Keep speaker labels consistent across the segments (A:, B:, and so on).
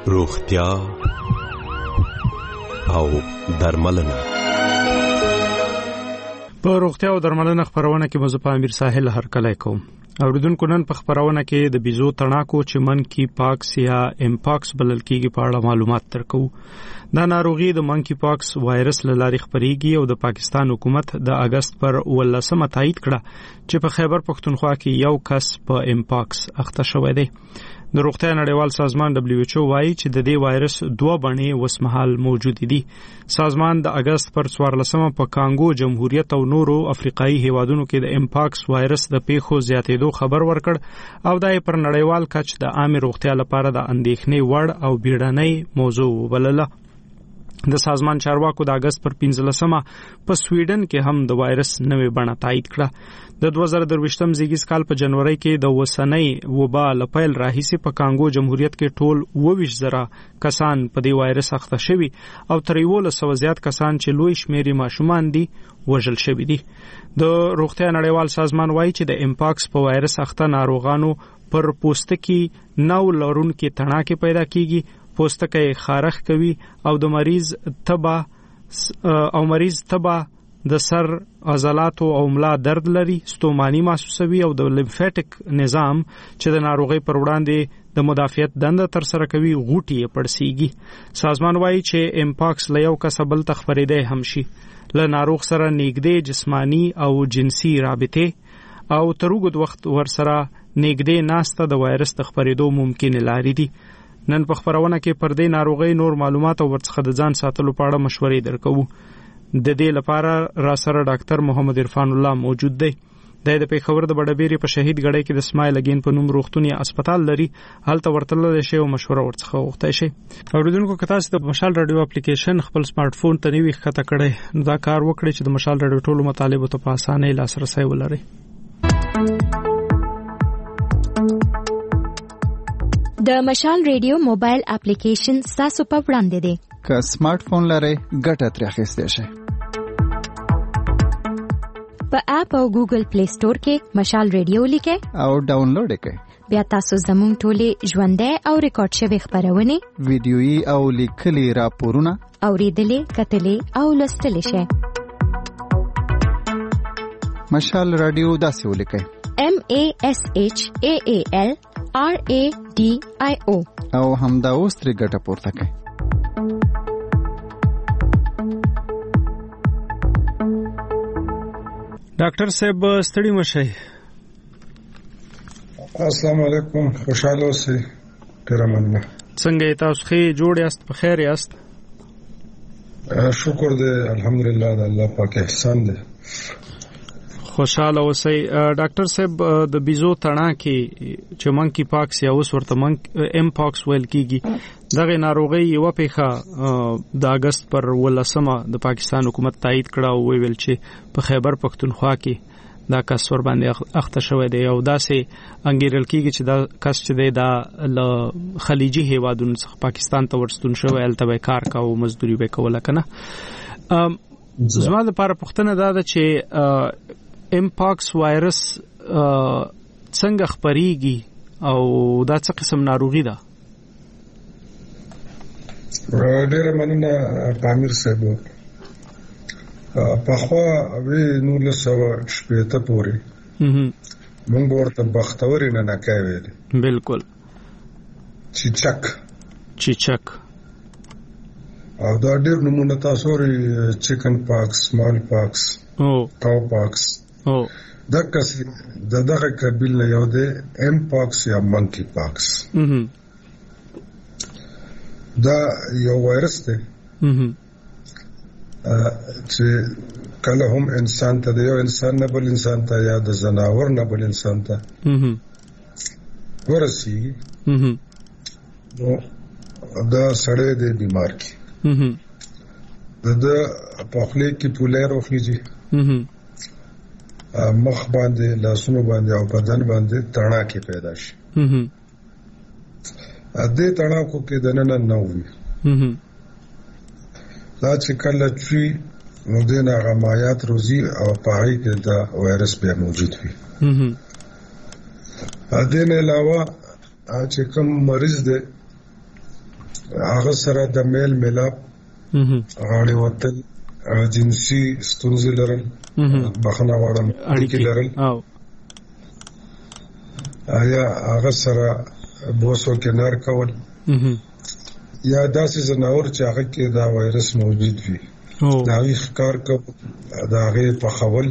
A: روغتیا او درملنه.
B: په روغتیا او درملنه خبرونه کې مزه په امیر ساحل هرکلی کوم. اوریدونکو نن په خبرونه کې د بیزو تڼاکو چې منکی پاکس یا امپاکس بلل کېږي په اړه معلومات درکو. دا ناروغي د منکی پاکس وایرس له لارې خپريږي او د پاکستان حکومت د اگست پر 18 تایید کړه چې په خیبر پختونخوا کې یو کس په امپاکس اخته شوی دی. د روغتیا نړیوال سازمان WHO وایي چې د دې وایرس دوه بڼې وسمحال موجود دي. سازمان د اگست پر 14 په کانګو جمهوریت او نورو افریقایي هیوادونو کې د امپاکس وایرس د پیښو زیاتېدو خبر ورکړ او دا پر نړیوال کچ د عامه روغتیا لپاره د اندېښنې وړ او بیړنۍ موضوع وبلله. د سازمان چارواکو د اگست پر 15 په سویډن کې هم د وایرس نوې بڼه تایید کړه. د 2023م زیږیز کال په جنوري کې د وسنۍ وبا لپیل راهیسي په کانګو جمهوریت کې ټول 22,000 کسان په دې وایرس اخته شوي او تر 1,000 زیات کسان چې لوی شمیرې ماشومان دي وژل شوي دي. د روغتیا نړیوال سازمان وایي چې د امپاکس په وایرس اخته ناروغانو پر پوستکي نو لرونکي تڼاکې پیدا کیږي، پوستکی خارخ کوي او د مریض تبه د سر عضلاتو او ملا درد لري، ستوماني محسوسوي او د لیمفیټک نظام چې د ناروغي پر وړاندې د مدافعت دنده تر سره کوي غوټي پړسیږي. سازمان وایي چې امپاکس له یو کس بل ته خپرېدای هم شي. له ناروغ سره نږدې جسمانی او جنسي رابطه او تر اوږد وخت ورسره نږدې ناسته د وایرس د خپرېدو ممکن لارې دي. نن په خبرونه کې پر دې ناروغي نور معلومات او ورڅخه د ځان ساتلو په اړه مشورې درکو. د دې لپاره را سره ډاکټر محمد عرفان الله موجود دی. د پیښور د بډبيري په شهید غړي کې د اسماعیل اگین په نوم روغتونی هسپتال لري. هلته ورتلل شي او مشوره ورڅخه وغوښتای شي. اوریدونکو که تاسو د مشال رادیو اپلیکیشن خپل سمارټ فون ته نیوي ښکته کړئ نو دا کار وکړئ چې د مشال رادیو ټولو مطالبه ته په اسانۍ لاسرسي ولرئ.
C: د مشال ریډیو موبایل اپلیکیشن تاسو په وړاندې دی.
D: که سمارټ فون لرئ ګټه ترې اخیستئ شئ.
C: په اپ او ګوګل پلی سٹور کې مشال ریډیو لیکئ
D: او ډاونلوډ کړئ.
C: بیا تاسو زموږ ټولې ژوندۍ او ریکارډ شوی خبرونه،
D: ویډیويي او لیکلي راپورونه
C: اوریدلې، کتلې او لوستلې شئ.
D: مشال رادیو داسې ولیکئ: MASHAAL RADIO او همدا اوس ترې ګټه پورته کړئ.
B: ډاکټر صاحب ستړي مشئ.
E: السلام علیکم، خوشاله اوسئ. ډیر مننه.
B: څنګه تاسو ښه جوړ یاست؟ په خیر یاست؟
E: شکر دی، الحمدلله، د الله پاک احسان دی.
B: خوشاله اوسئ. ډاکټر صاحب د بیزو تڼاکې چې منکی پاکس یا اوس ورته امپاکس ویل کیږي، دغه ناروغي یو پیښه د اگست پر 18 د پاکستان حکومت تایید کړه او ویل چې په خیبر پختونخوا کې دا کس ور باندې اخته شوی دی او داسې انګیرل کیږي چې دا کس چې دی د خلیجي هیوادونو څخه پاکستان ته ورستون شوی، الته به کار کاوه، مزدوري به کوله کنه. زما لپاره پوښتنه دا ده چې امپاکس وایرس څنګه خپريږي او دا څه قسم ناروغي ده؟
E: ډېر مننه پامیر صاحب. په خوا وی 1970 پورې موږ ورته بختوري نه نکای ویل.
B: بالکل. چیچک
E: او دا ډېر نمونه تاسو لري: چکن پاکس، سمال پاکس او کاو پاکس. دغه دغه قبیل نه یو دی امپاکس یا منکی پاکس. دا یو وایرس دی چې کله هم انسان ته دی، یو انسان نه بل انسان ته یا د زناور نه بل انسان ته ورسیږي. نو دا سړی دی بیمار کی د پخلی کی پولې روخیږي، مخ باندې، لاسونو باندې او بدن باندې تڼاکې پیدا شي. دې تڼاکو کې دننه نه وي. دا چې کله چې نو دې نه غمایات روزي او پای کې دا وایرس به موجود وي. دې نه علاوه چې کوم مریض دی هغه سره د میل ملاپ غاړي وتل جنسي ستونزې لرل بخنه واړم اړیکې لرل یا هغه سره بوسو کې نار کول یا داسې زناور چې هغه کې دا وایرس موجود وي دا وی ښکار کول دا هغه په خول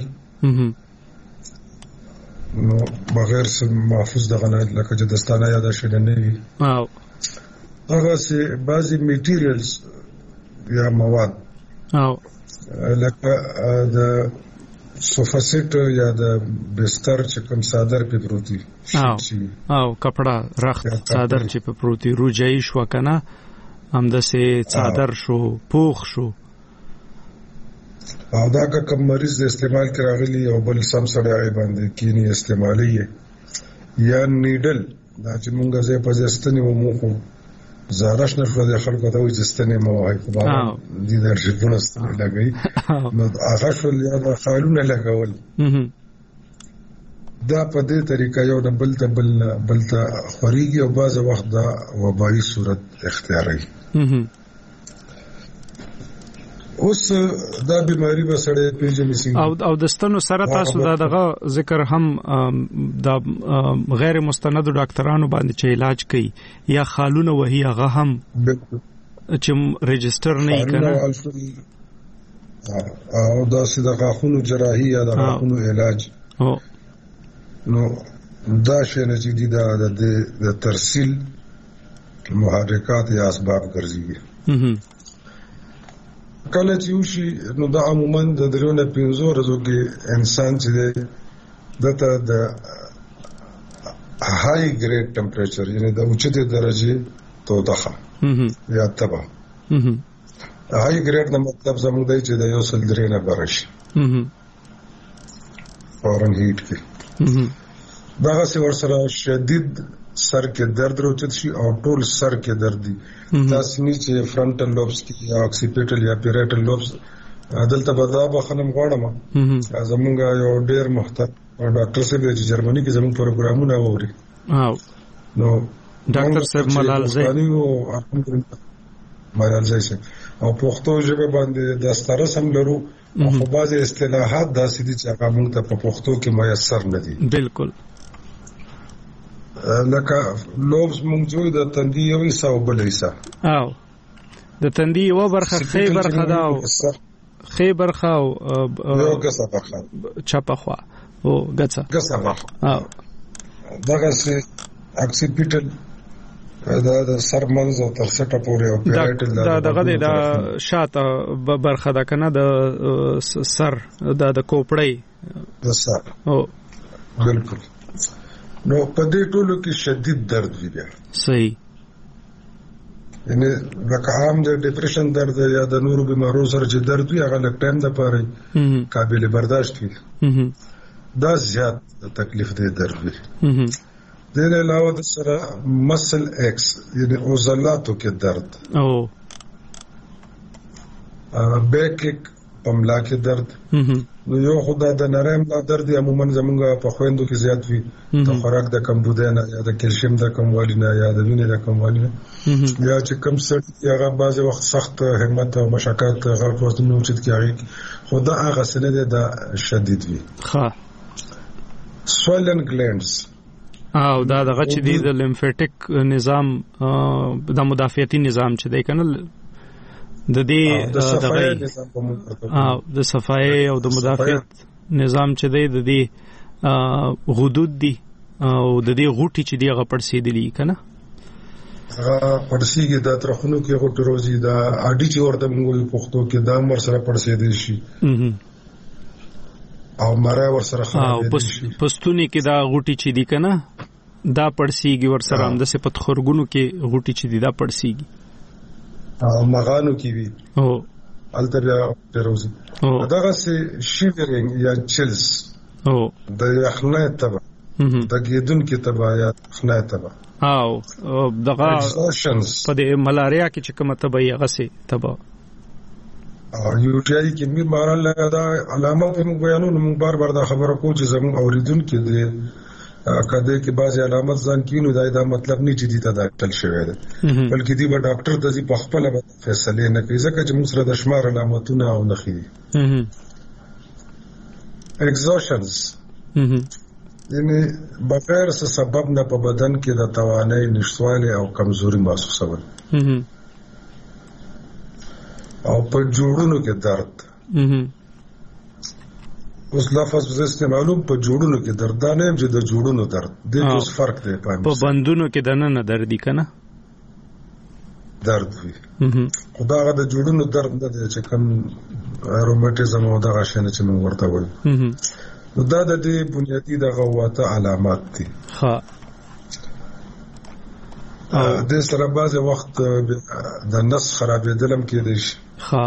E: نو بغیر محفوظ دغه نه لکه چې دستانه یا د شډ نه وي هغه سي بعضي میټیریلز یا مواد لکه د صوفا سیټ یا د بستر چې کوم صادر په پروتي او
B: کپڑا رخت صادر چې په پروتي روجای شو کنه هم د سي صادر شو پوخ شو
E: او دا کوم مریض د استعمال کراغلی او بل سم سره باندې کینی استعمالي یا نیډل دا چې مونږه زه په ځستنی ومو خو زارش نشو د خلکو ته وي ځستنی مو وای په باندې د درشي پونست لګي نو هغه شو یا د خالونه لګول دا په دې طریقه یو د بل ته خوريږي او بعض وخت دا وبایي صورت اختیاري اوس دا بیماری به سره پیژنې سي
B: او د ستنو سره تاسو دغه ذکر هم د غیر مستند ډاکټرانو باندې چې علاج کوي یا خالونه وهي هغه هم چې ريجستر نه کړي
E: او دا صدقه خونو جراحي یا د خونو علاج نو دا شی نه چې د ترسیل محرکات یا اسباب ګرځي کله چې وشي نو دا عموما د درونه 15 ورځو کې انسان چې دته د هاي ګریډ ټمپریچر یعنی د اوچته درجه تودخه یا تبا هاي ګریډ د مطلب زموږ دی چې د یو سل درې نه برش فورن هیټ کې دغه څه ورسره شدید سر کې درد راوچت شي او ټول سر کې درد دي تاسو نه چې فرنټل لوبس کې یا اکسیپیټل یا پیریټل لوبس دلته بدا بخنم غواړم زمونږ یو ډیر محترم ډاکټر صاحب چې جرمني کې زموږ پروګرامونه ووري نو
B: ډاکټر صاحب ملالزی
E: او پښتو ژبه باندې د ستاره سم لرو خو بعض اصطلاحات داسې دي چې هغه موږ ته په پښتو کې میسر نه دي
B: بالکل
E: لکه لوبس مونږ جوړ د تندي یو حصہ او بل حصہ
B: او د تندي یو برخه خې برخه دا او خې برخه او
E: یو ګسه برخه
B: چپه خوا او ګسه
E: برخه او دغه سي اکسیپیټل دا د سر منځ او تر سټه پورې او پیریټل
B: دغه د شاته برخه دا کنه د سر د کوپړې
E: د سر او بالکل نو په دې ټولو کې شدید درد وی بیا
B: صحیح
E: یعنی لکه عام د ډیپریشن درد یا د نورو بیمارو سره چې درد وي هغه لکه ټایم د پاره قابل برداشت وي دا زیات تکلیف دی درد وي د علاوه د سره مسل ایکس یعنی عضلاتو کې درد
B: او
E: بیک پملا کې درد نو یو خدای د نرم د درد عموما زمونږ په خويندو کې زیات وي د خوراک د کمبود نه یا د کلشیم د کموالي نه یا د وینې د کموالي نه یا چې کم څه هغه بعض وخت سخت همت او مشقت غلط وزن اوچت کیږي خدای هغه سره د شدید وي
B: ها
E: سویلن گلانډز
B: او دا دغه چې د لیمفیټک نظام د مدافعتي نظام چې دی کنه د دې د صفای او د مدافعت نظام چې دی د دې حدود دي او د دې غوټي چې دی هغه پړسېدلی کنه
E: هغه پړسېږي د ترخونو کې غوټ روزي دا اډي چې ورته موږ پښتو کې دا مر سره پړسېدل شي او مره ور سره خراب
B: دي پښتوني کې دا غوټي چې دی کنه دا پړسېږي ور سره هم د صفت خورګونو کې غوټي چې دی دا پړسېږي
E: او مغانو کې وي
B: او
E: التبیا پروزي دغه سي شیورینګ یا چیلز
B: او
E: د یخنۍ تبع د ګیدون کې تبع یا یخنۍ تبع
B: او دغه په د ملاریا کې چې کومه تبع یې غسي تبع
E: او یو ټی آی کې بیماران له دا علامات موږ بیانونه موږ بار دا خبره کوو چې زموږ اوریدونکو دي کده کې بعضی علامات ځان کینو دا مطلب نه چې دې ته دا تل شوی دی بلکې دی به ډاکټر د دې په خپل فیصله نه کوي ځکه چې موږ سره د شمار علامتونه او نخي دي exhaustions یعنی بغیر څه سبب نه په بدن کې د توانایي نشټواله او کمزوري محسوسول او په جوړونو کې درد اوس لفظ زه استعمالوم په جوړونو کې درد نه چې د جوړونو درد د اوس فرق دی په
B: بندونو کې د نه دردي کنه
E: درد وي خدای د جوړونو درد نه دی چې کوم روماتیزم او دغه شنه چې موږ ورته وایو دا د دې بنیادی د غواته علامات دي ها د سره بعض وخت د نس خرابېدلم کېدای شي
B: ها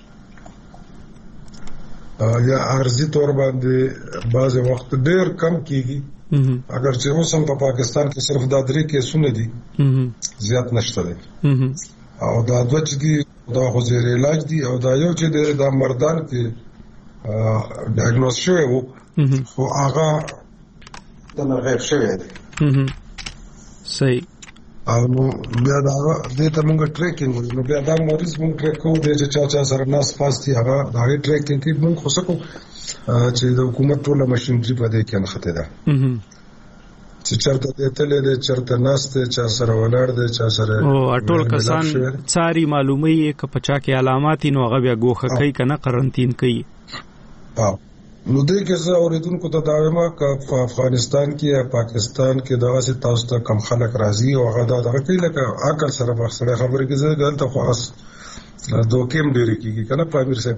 E: یا عارضی طور باندې بعض وخت ډېر کم کیږي اگر چې اوس هم په پاکستان کې صرف دا درې کیسونه دي زیات نشته دي او دا دوه چې دي دا خو زیر علاج دي او دا یو چې د مردان کې ډایګنوز شوی وو خو هغه د غیب شوی دی
B: صحیح
E: او بیا دا د ته موږ ټریکینګ نو بیا دا مریض موږ ټریک کوو د چا سره ناس پاستي هغه دا ټریکینګ کې موږ خو سکو چې د حکومت ټوله ماشينري په دې کې نخته ده چې چرته دتلې ده چرته ناس ته چا سره ولاړ ده چا سره
B: او ټول کسان ساری معلومي ک پچا کې علامات نو هغه بیا ګوخه کوي کنه قرنطین کوي
E: نو دې کې زه اوریدونکو ته دا وایم چې په افغانستان کې یا پاکستان کې دغه څه تاسو ته کم خلک راځي او هغه دا کوي لکه عقل سره بحثه خبرې کې زه غلطه خاص دوکیم ډېری کیږي کنه پامیر صاحب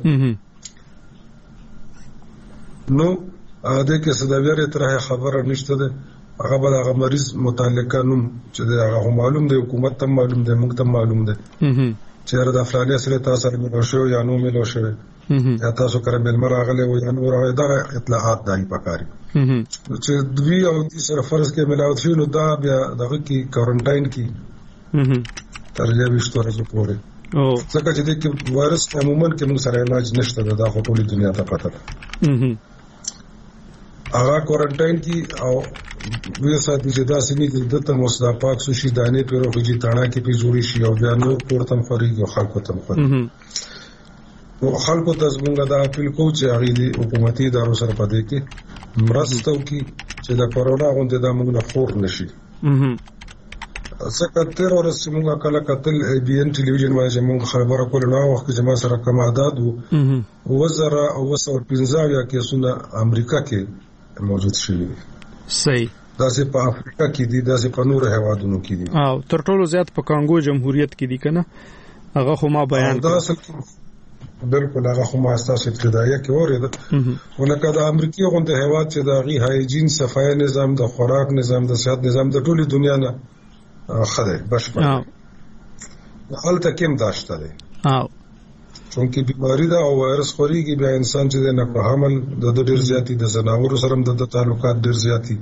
E: نو دا کې څه د ویری تر خبره نشته ده هغه به هغه مریض متعلقه نوم چې هغه معلوم دی حکومت ته معلوم دی موږ ته معلوم دی چې دا فلانه سره تاسو سره ملو شو یا نو ملو شو یا تاسو کړه بل مرغله و یا نور دا اطلاعات دای پکاري چې دوی او دې سره فرض کې ملاوت شي نو دا بیا دغه کې کوارنټاین کې تر یو وشتو ورځې پورې ځکه چې د وایرس عموما کې موږ سره علاج نشته دا خو ټولې دنیا ته پته ده هغه کوارنټاین کې او وې ساتي چې دا سنې د ته مصدا پاک سوشي دانه پیرو خجی تانا کې په جوړی شي او بیا نور پورتم خوري خلکو تم خوري او خلکو ته زمونږ دا اپیل کوو چې هغه د حکومتي ادارو سره پدې کې مرسته وکړي چې د کورونا غونډه د موږ نه خور نشي څنګه تر ورځې موږ کله کتل بي ان ټلویزیون باندې موږ خبره کوله نو وخت چې ما سره کوم عدد وو وزره او 215 کیسونه امریکا کې موجود شوی
B: صحیح
E: دا سه په افریقا کې دي دا سه په نور هیوادونو کې دي
B: او تر ټولو زیات په کانګو جمهوریت کې دي کنه هغه خو ما بیان
E: دا بالکل هغه خو ما اساس ابتدائیه کې اوریده ولکه د امریکای غونډه هیواد چې د غي هایجین صفای نظام د خوراک نظام د صحت نظام د ټولي دنیا نه خدای بشپړ حالت کوم داشته دي چونکې بیماری دا او وایرس خوريږي بیا انسان چې نه په حمل د ډېر زیاتی د زناورو سره د تعلقات ډېر زیاتی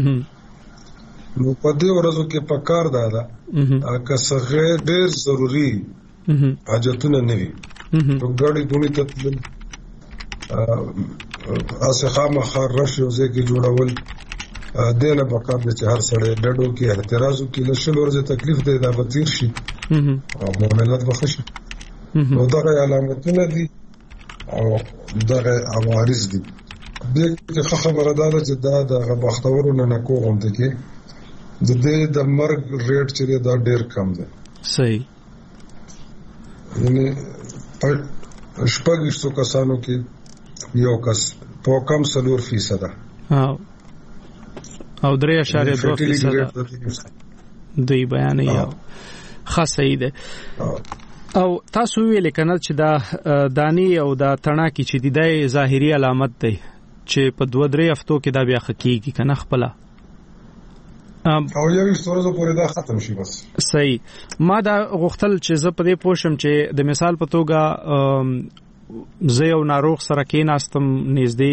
E: نو په دې ورځو کې پکار دا که څه ډېر ضروری حاجتونه نه وي ګاډي ګونی ته اسه خامخا راشي او ځکه جوړول دله پکار د هر سړی ډډو کې اعتراض کې لشل ورځ تکلیف دی دا بتیر شي او معاملات بخښي نو دا علامتونه دي او دا عوارض دي دغه خبره ده چې دا د بختورونو نه کوم دي کې د دې د مرګ ریټ چې دا ډیر کم دی
B: صحیح
E: یعنی شپږ کسانو کې یو کس په کم 4%
B: او 3.2% دوی بیان یې خاصه ده او تاسو ویل کنه چې دا دانی او دا تڼاکی چې د ظاهري علامت دی چې په 2-3 هفتو کې دا بیا خکېږي کنه خپل
E: او یو څورزو پورې دا ختم شي بس
B: صحیح ما دا غوښتل چې زه په دې پوښم چې د مثال په توګه زه یو ناروغ سره کېناستم نږدې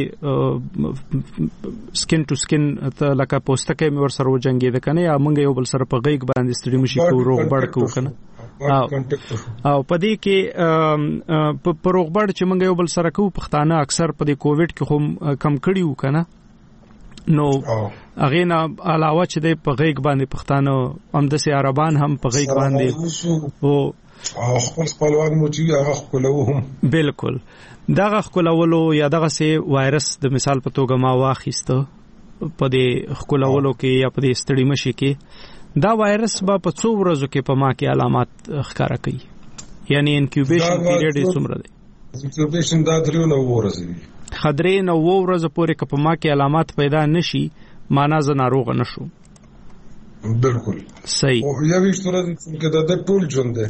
B: سکین ټو سکین لکه پوستکه مې ور سره وجنګېده کنه یا موږ یو بل سره په غیږ باندې ستړي مشي کو روغ بړ کو کنه او په دې کې په روغ بړ چې موږ یو بل سره کو پښتانه اکثر په دې کووډ کې هم کم کړیو کنه نو هغه نه علاوه چې د په غیګ باندې پښتانه هم د سي عربان هم په غیګ باندې او
E: خپلوان مو چې هغه خپلوهم
B: بالکل دغه خپلولو یا دغه سي وایرس د مثال په توګه ما واخیسته په دې خپلولو کې یا په دې ستړي مشي کې دا وایرس به په څو ورځو کې په ما کې علامات ښکارا کوي یعنی انکیوبیشن پیریډ یې څومره دی
E: انکیوبیشن دا 3 ورځې
B: خدري 9 ورځې پورې که په ما کې علامات پیدا نشي معنا ز ناروغ نشو
E: بالکل
B: صحیح
E: او یا وی ستوره کې د ټول ژوند ده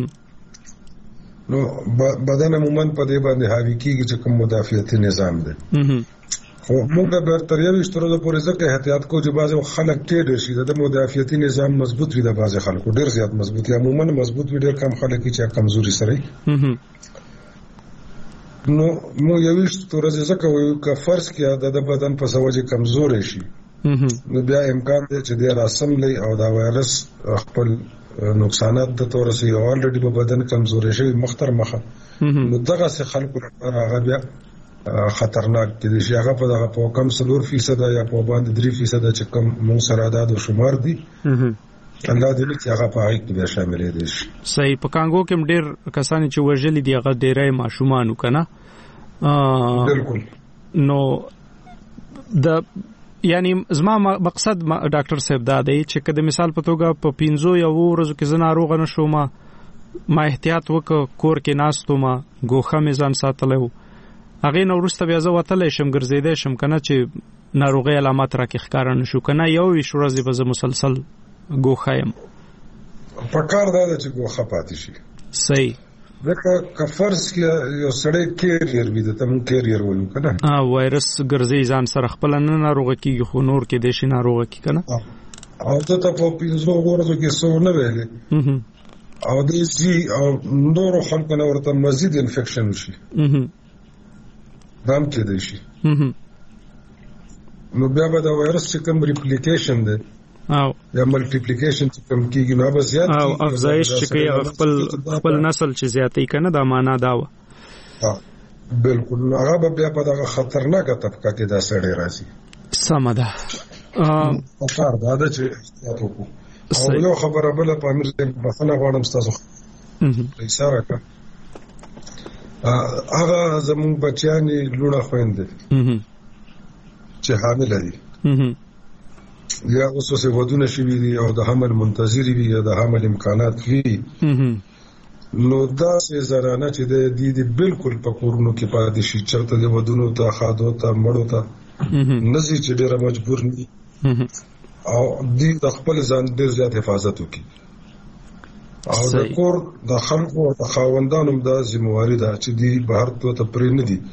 E: نو بدن عموما په دې باندې حاوی کیږي چې کوم مدافعتي نظام ده خو موږ به تر یو ستوره پورې ځکه احتیاط کو چې بعض خلک ټیډ شي د مدافعتي نظام مضبوط وي د بعض خلکو ډیر زیات مضبوط یا عموما مضبوط وي ډیر کم خلک چې کمزوري سره نو مو یو ستوره ځکه وایو که فرض کې د بدن په سوجه کمزوري شي نو بیا امکان دی چې د راسم لې او دا وایرس خپل نقصانات د تور سي اولریډي په بدن کمزوري شي مختر مخه نو دغه څه خلکو لپاره هغه بیا خطرناک دي چې هغه په دغه په کم 4% یا په باندې 3% چې کم مون سره عدد او شمار دي الله دې چې هغه په هغه کې شامل دي
B: صحیح په کانګو کې ډېر کسان چې وژلي دي هغه ډېرای ماشومان کنه
E: بالکل
B: نو د یعنی زما مقصد ډاکټر صاحب دا دی چې کله مثال په توګه په 15 یا ورځو کې زنا روغ نه شوم ما احتیاط وکړ کور کې ناستو ما ګوخه مې ځان ساتلو هغه نو ورسته بیا زه وتلې شم ګرځیدې شم کنه چې ناروغي علامات راکې ښکار نه شو کنه یو وی ورځې به زه مسلسل ګوخایم
E: په کار دا چې ګوخه پاتې شي
B: صحیح
E: دغه کفرس کې یو سړی کیریئر وي د تم کیریئر وایو کنه
B: وایرس ګرځي ځان سره خپل نه ناروغه کیږي خو نور کې د شي ناروغه کی کنه
E: او ته په 15 ورځو کې څو نه ویلې او د سي او نور خلکو نه ورته مزید انفیکشن شي دام کې دی شي نو بیا به دا وایرس چې کوم ریپلیکیشن دی
B: او
E: یا ملټیپلیکیشن چې کوم کیږي نو به زیات
B: او افزایش چې کوي خپل نسل چې زیاتې کنه دا معنا دا و
E: بالکل هغه به بیا په دغه خطرناکه طبقه کې دا سړی راځي
B: سمده
E: کار دا چې احتیاط وکړو او یو خبره بل په امیر دې بخنه غواړم تاسو اشاره کړه هغه زموږ بچیانی لونه خويندې چې حامل دي یا اوسه ودونه شي وي او د حمل منتظر وي یا د حمل امکانات وي نو دا سه زرانه چې د دې بالکل په کورونو کې پاتې شي چرته د ودونو ته خادو ته مړو ته نزي چې ډیره مجبور دي او دې د خپل ځان ډیر زیات حفاظت وکړي او د کور د خلکو او خاوندانو د ذمہواری ده چې دی بهر ته پرې نه دي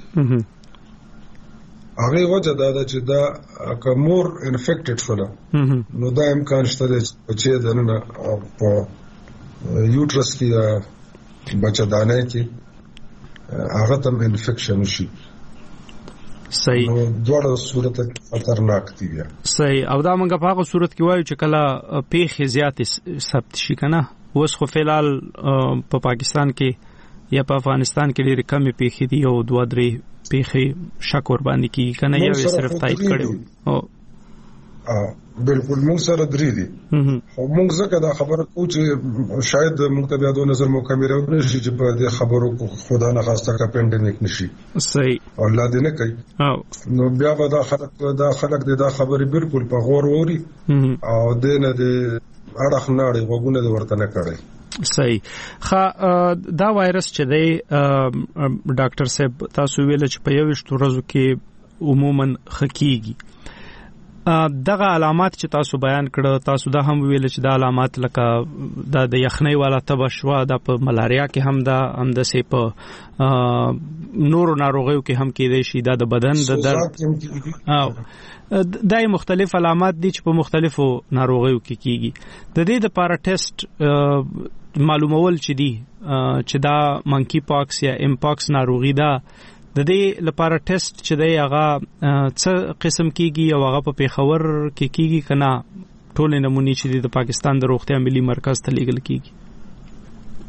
E: هغه وجه دا چې دا کومور انفیکټډ شول نو دا امکان شته چې دنه په یوټرس کې بچدانه کې هغه تم انفیکشن شي
B: صحیح نو
E: دوه صورت خطرناک دي
B: صحیح او دا موږ په هغه صورت کې وایو چې کله پیښې زیات ثبت شي کنه اوس خو فلال په پاکستان کې یا په افغانستان کې ډېر کم پیښې دي او 2-3 پیښې شک ور باندې کیږي کنه یو صرف تایید کړو او
E: بالکل موږ سره درې دي او موږ زکه دا خبره کوو چې شاید موږ ته بیا د نظر مکمل نشي چې په دې خبرو کو خدا نه خواسته کا پینډمیک نشي
B: صحیح
E: الله دې نه کوي نو بیا به دا خلک دا خبره بالکل په غور ووري او دې نه دې اړه خناړي وګونه دې ورته نه کوي
B: صحیح دا وایرس چې دی ډاکټر صاحب تاسو ویل چې په 21 ورځو کې عموما خکېږي دغه علامات چې تاسو بیان کړو تاسو دا هم ویل چې دا علامات لکه د یخنۍ والا تبه شوا د په ملاریا کې هم د سي په نورو ناروغیو کې هم کېدای شي د بدن د درد او دای مختلف علامات دي چې په مختلفو ناروغیو کې کیږي د دې لپاره ټیسټ معلومول چې دي چې دا منکی پاکس یا امپاکس ناروغي ده د دې لپاره ټیسټ چې دی هغه څه قسم کیږي او هغه په پیښور کې کیږي کنه ټول نمونې چې د پاکستان د روغتیا ملي مرکز ته لیږل کیږي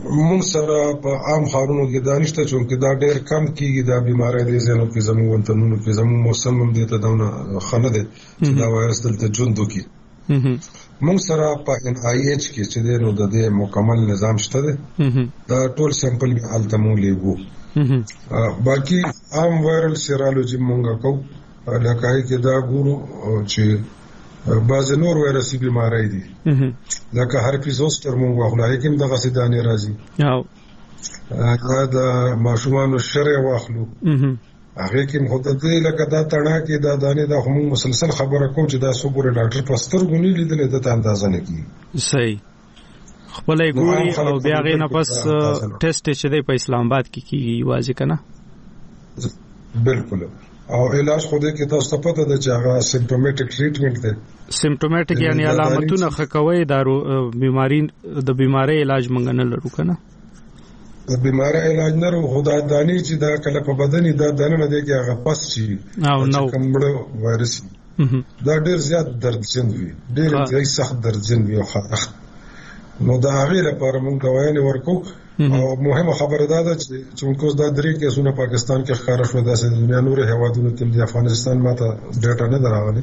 E: موږ سره په عام خارونو کې دانشته چې دا ډېر کم کیږي دا بیماری دي زنو کې زموږ وطنونو کې زموږ موسم هم دي ته دونه خنه دي چې دا وایرس دلته ژوند وکړي. موږ سره په NIH کې چې نو د دې مکمل نظام شته دی دا ټول سیمپل به حالت مو لیږو. باقي عام وایرل سیرالوجي مونږ کوو لکه کې دا ګورو چې بعض نور وایرسي بیماری دي لکه هرپیس زوستر مونږ واخلو هغه دغه سیدانې راځي دا ماشومان شرع واخلو هغه کې مخاطب لکه دا تڼا کې دا دانه دا هم مسلسل خبره کوم چې دا سوګوري ډاکټر پستر غونی لیدل د اندازه نه کی صحیح خپل ګوري او بیا غي نه پس ټیسټ چې دی په اسلام آباد کې کیږي واځي کنه بالکل او علاج خوده کې تاسو ته پته ده چې هغه سیمپټومټیک ټریټمنټ دی. سیمپټومټیک یعنی علامتونه خکوي دارو بیماری د بیماری علاج مونږ نه لرو کنه د بیماری علاج نه لرو خدای دانی چې دا کله په بدن دا دنه نه دی کې هغه پس شي او نو کومړو وایرس دا ډیر زیات دردجن وي ډیر سخت دردجن وي نو دا هغه لپاره مونږ دوايانې ورکو او مهمه خبره ده چې موږ دا درې کیسونه پاکستان کې ښکار شو د دنیا نور هیوادونو کې د افغانستان ماته ډیټا نه دراغلي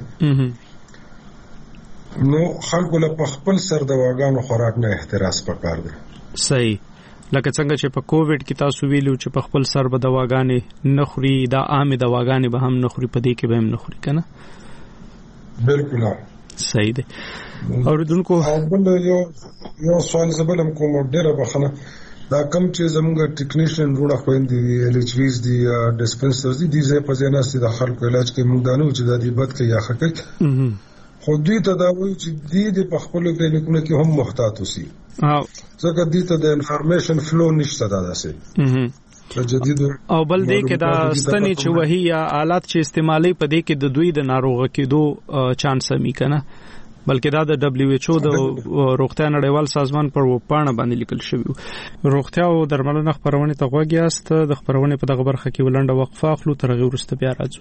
E: نو خلکو له خپل سر دواګانو خوراک نه احتراز پکار دي. صحیح لکه څنګه چې په کووډ کې تاسو ویلو چې په خپل سر به دواګانې نخوري دا عامه دواګانې به هم نخوري په دې کې به هم نخوري کنه بالکل صحیح دی. اوردونکو بل یو سوال زبلم کوم ډیره بخنه دا کم چې زموږ ټیکنیشن روړه خويندې LHVs دي ډیسپنسرز دي زه په ځای نه سي د خلکو علاج کې موږ دانو چې د دې بد کې یا حقیقت خو دوی ته دا وایي چې د په خپل کلینیکونو کې هم محتاط اوسي ځکه دې ته د انفارمیشن فلو نشته داسې جديد او بل دې کې دا ستنې چې وਹੀ یا آلات چې استعمالي په دې کې د دوی د ناروغ کېدو چانس می کنه بلکې دا د WHO د روغتیا نړیوال سازمان پر وپاڼه باندې لیکل شوی روغتیا او درملنه خبرونه ته غوږی است د خبرونه په دغه برخه کې ولنډه وقفه اخلو تر هغه وروسته بیا راځو.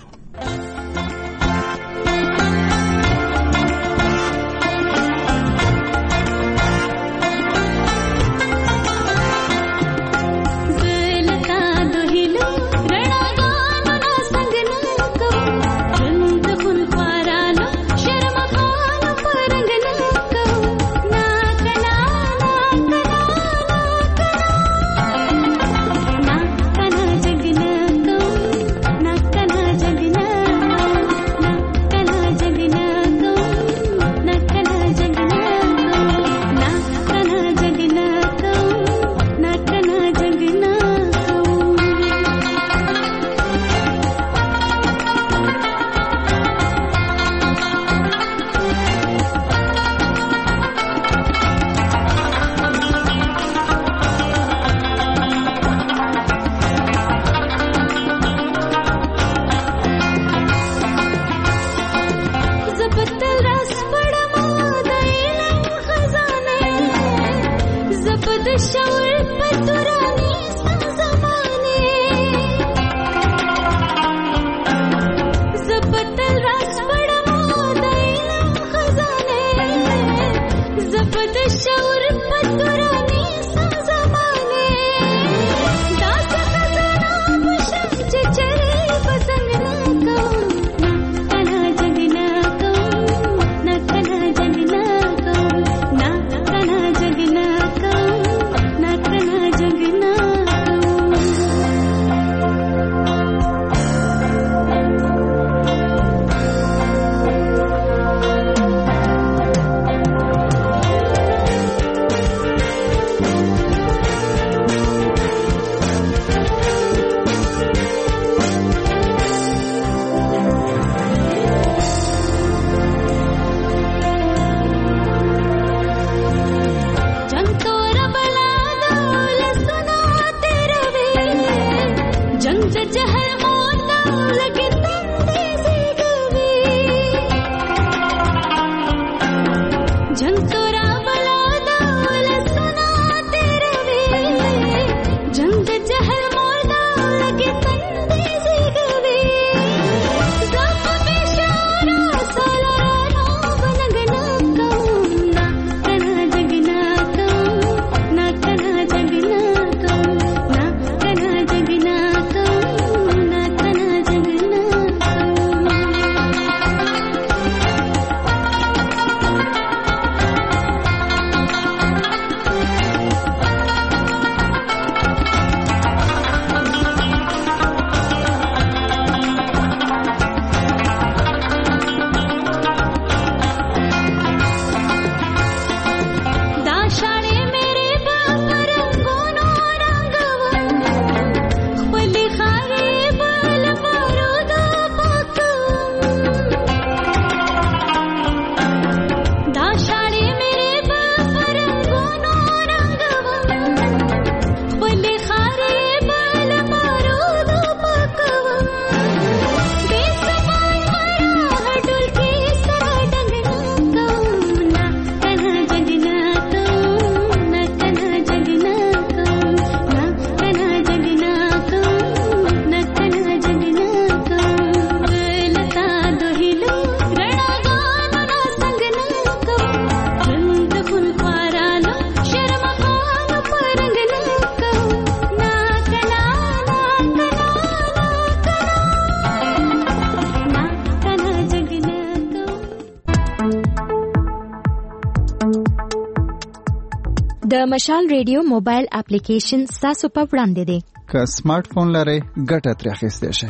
C: د مشال ریډیو موبایل اپلیکیشن تاسو په وړاندې دی.
D: که سمارټ فون لرئ ګټه ترې اخیستی شئ.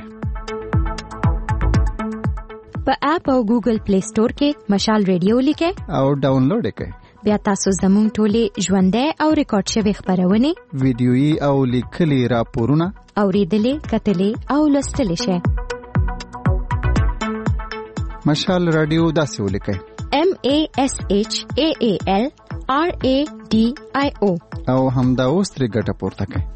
C: په اپ او ګوګل پلی سٹور کې مشال ریډیو لیکئ
D: او ډاونلوډ یې کړئ.
C: بیا تاسو زموږ ټولې ژوندۍ او ریکارډ شوي خبرونه،
D: ویډیويي او لیکلي راپورونه
C: اوریدلې، کتلې او لوستلې شئ.
D: مشال رادیو داسې ولیکئ:
C: MASHAALRADIO
D: او همدا اوس ترې ګټه پورته کړئ.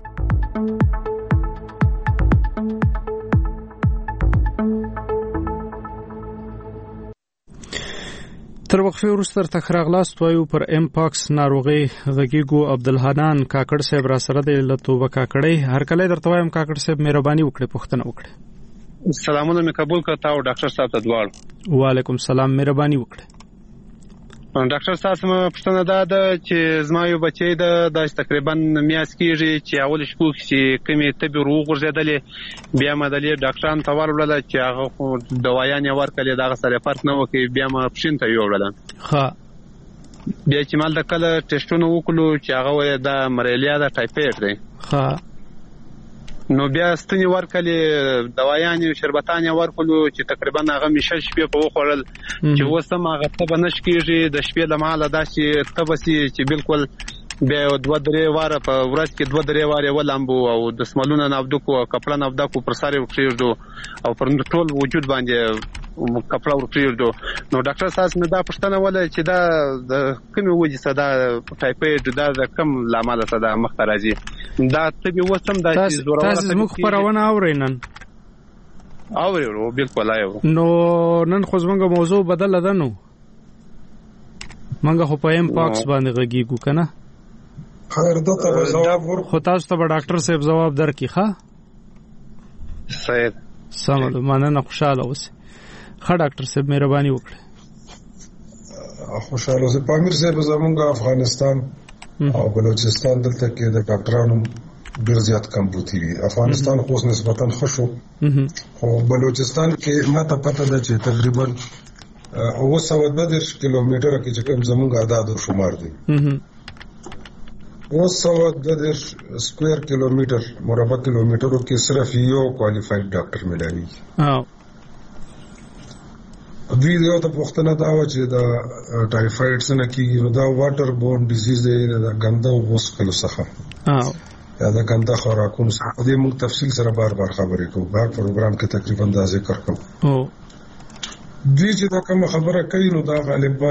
B: تر وقفه وروسته تر راغلاست وایو پر امپاکس ناروغي غږیګو عبدالحنان کاکړ صاحب را سره د لتوبه کاکړی هر کله درته وایم کاکړ صاحب مهرباني وکړئ پوښتنه وکړئ.
F: سلامونه مې قبول کړ تاسو ډاکټر صاحب ته دواړو.
B: وعلیکم السلام، مهرباني وکړئ.
F: ډاکټر صاحب پوښتنه ده چې زما یو بچی د تقریبا میاس کېږي چې اول شپو کې کمی طبي روغ ورزيدلې، بیا مدلې ډاکټران ته ورول چې هغه دوايان ورکړي دا سره فرق نه وکړي، بیا ما پښین ته یوړل.
B: ها
F: بیا چې مال د کله ټیسټونه وکړو چې هغه د مریلیا د ټایفاید دی.
B: ها
F: نو بیا ستنی ورکړي دوايان او شربتان ورکړو چې تقریبا هغه مشل شپې په وخورل چې وسم هغه ته بنش کېږي د شپې د مال داسې تبسي چې بالکل بیا 2-3 واره په ورځ کې 2-3 واره ولامبو او د سملونه نافدکو کپړه نافدکو پر ساري وکړو او پر ټول وجود باندې کپړه ورکړو. نو ډاکټر صاحب مې دا پوښتنه وله چې دا د کومې وجې صدا ټایفاید دا د کوم لامل صدا مخ ته راځي دا طبي وسم دا چې زوره
B: تاسو موږ خبرونه اورینن
F: اورو بالکل آیو.
B: نو نن خو زموږ موضوع بدل ده، نو موږ خو په امپاکس باندې غږیږو کنه.
E: خیر دته جواب ور
B: خو تاسو ته ډاکټر صاحب جواب درکې ښه
F: صحیح
B: سمه مننه. خوشاله اوسئ. ښه ډاکټر صاحب مهرباني وکړئ.
E: خوشاله اوسئ. پامیر صاحب زموږ افغانستان او بلوچستان دلته کې د ډاکټرانو ډیر زیات کمبوتی وي. افغانستان خو نسبتاً خوشو، خو بلوچستان کې ماته پته ده چې تقریبا 210 کیلومتره کې چې کوم زموږ عدد او شمار دي 210 سکوير کیلومتر مربع کیلومترو کې صرف یو کوالیفاید ډاکټر ملایي. دوی یو ته پوښتنه دا و چې دا ټایفاید څنګه کیږي، نو دا واټر بورن ډیزیز دی، دا ګنده او وسکلو څخه یا دا ګنده خوراکونو څخه. دې موږ تفصیل سره بار خبرې کوو، دا پروګرام کې تقریبا دا ذکر کوو. دوی چې دا کوم خبره کوي نو دا غالبا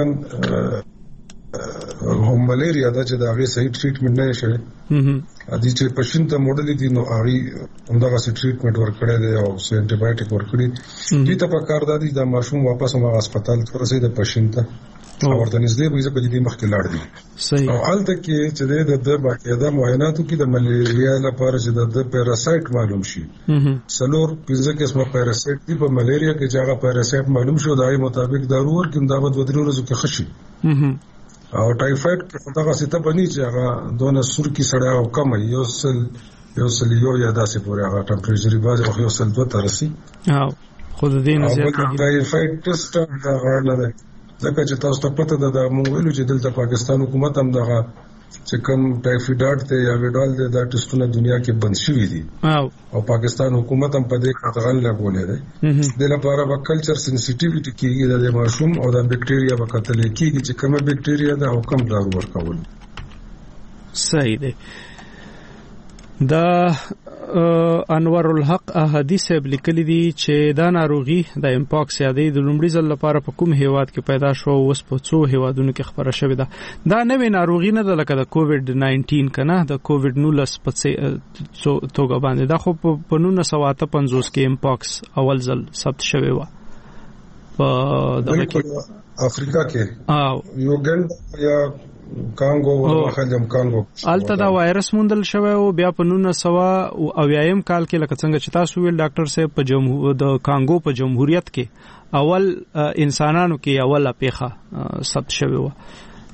E: هم ملیریا دا چې دا غي صحیح ټریټمنټ نه شي. ادي چې پښین ته موډل دي نو هغه همدغه سي ټریټمنټ ورکړی دی او سي انټي بایوټیک ورکړي دي ته په کار دادي دا ماشوم واپس هم هسپتال ته ورسېد پښین ته ورته نږدې وي ځکه چې دې مخکې لاړ دي.
B: صحیح.
E: او حالت کې چې د باقاعده معایناتو کې د ملیریا لپاره چې د پیراسایت معلوم شي سلور 15 قسمه پیراسایت دي په ملیریا کې چې هغه پیراسایت معلوم شو دای مطابق دارو ورکوم دا به 2-3 ورځې کې خشي. او ټایفاید په دغه سیته باندې چې هغه دونه سور کی سړی او کم یو سل یا داسې پورې هغه ټمپریچر باز او یو سل 2 ترسي.
B: او خود دې نه زیات
E: ټایفاید ټیسټ دا غواړل نه ځکه چې تاسو ته پته ده د موږ ویلو چې دلته پاکستان حکومت هم دغه چې کوم ټایفاید ته یا ویډال د ټیسټونه دنیا کې بند شوی دي او پاکستان حکومت هم په دې کتغل لګولې ده. د لپاره به کلچر سنسټیویټي کېږي د ماشوم او د بکټیریا په قتل کېږي چې کومه بکټیریا ده او کوم دارو ورکول.
B: صحیح دی. دا انور الحق احادیث لیکلي دي چې دا ناروغي د امپاکس یادې د لومړي ځل لپاره په کوم هیواد کې پیدا شو او اوس په څو هیوادونو کې خبره شوې ده. دا نوې ناروغي نه ده لکه د کووډ 19 کنه د کووډ 19 په توګه باندې دا خو په 1958 کې امپاکس اول ځل ثبت شوی و په
E: افریقا کې یوګنډا یا کانګو مخالم کانګو
B: الته دا وایرس موندل شوی او بیا په 1990 کال کې لکه څنګه چې تاسو ویل ډاکټر صاحب په د کانګو په جمهوریت کې اول انسانانو کې اول پیخه ثبت شوی و.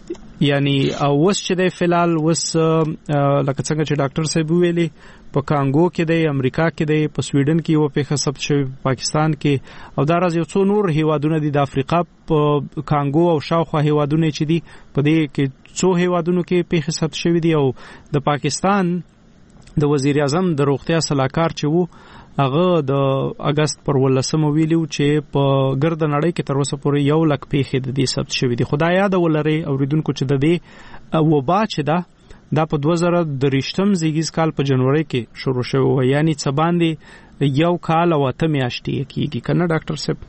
B: یعنی اوس چې د فلال وس لکه څنګه چې ډاکټر صاحب ویلي په کانګو کې د امریکا کې د په سویډن کې یو پیښه ثبت شوی پاکستان کې او دا راز یو څو نور هیوادونه دي د افریقا په کانګو او شاوخوا هیوادونه چې دي په دې کې څو هیوادونو کې پیښه ثبت شوی دي او د پاکستان د وزیر اعظم د روغتیا صلاحکار چې وو هغه د اگست پر 18 ویلو چې په ګرد نړۍ کې تر اوسه پورې 1 لک پیښې د دې ثبت شوی دي. خدای یاد ولري اوریدونکو چې د دې وبا چې دا په 2023 زیږیز کال په جنوري کې شروع شوی و یعنی څه باندې 1 کال او 8 میاشتې کېږي کنه ډاکټر صاحب؟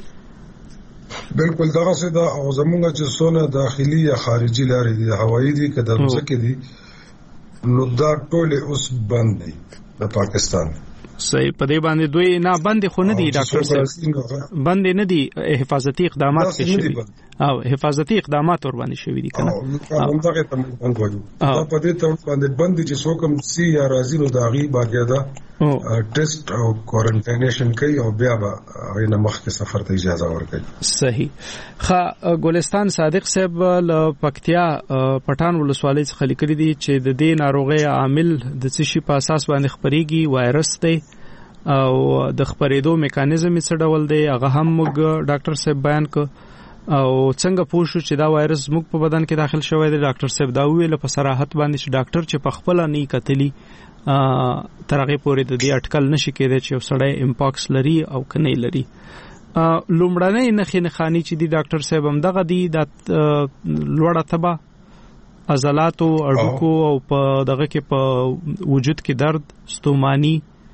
E: بالکل دغه څه دا او زمونږ چې څونه داخلي یا خارجي لارې دي هوایي دي کده ځکه دي نو دا ټول اوس بند دي د پاکستان.
B: صحیح په دې باندې دوی نه باندې خو نه دي ډاکټر صاحب باندې نه دي حفاظتي اقدامات کې شوي او حفاظتي اقدامات ور باندې شوي دي کنه
E: هم دغه تم باندې وایو دا په دې ته باندې باندې چې څوک سي یا راځي نو داغي باقاعده ټیسټ او کوارنټاینیشن کوي او بیا به غینه مخکې سفر ته اجازه ورکړي.
B: صحیح ښه ګلستان صادق صاحب له پکتیا پټان ولسوالۍ څخه لیکلي دي چې د دې ناروغي عامل د څه شي په اساس باندې خپريږي وایرس دی او د خپرېدو میکانیزم یې څه ډول دی هغه هم موږ ډاکټر صاحب بیان ک او څنګه پوه شو چې دا وایرس موږ په بدن کې داخل شوی دی. ډاکټر صاحب دا ویل په صراحت باندې چې ډاکټر چې په خپل نه کتلی ترغه پورې د دې اټکل نشي کېدای چې وسړی امپاکس لري او کني لري. لومړنۍ نخانی چې دی ډاکټر صاحب هم دغه دی د لوړه تبه عضلاتو اډوکو او په دغه کې په وجود کې درد ستومانی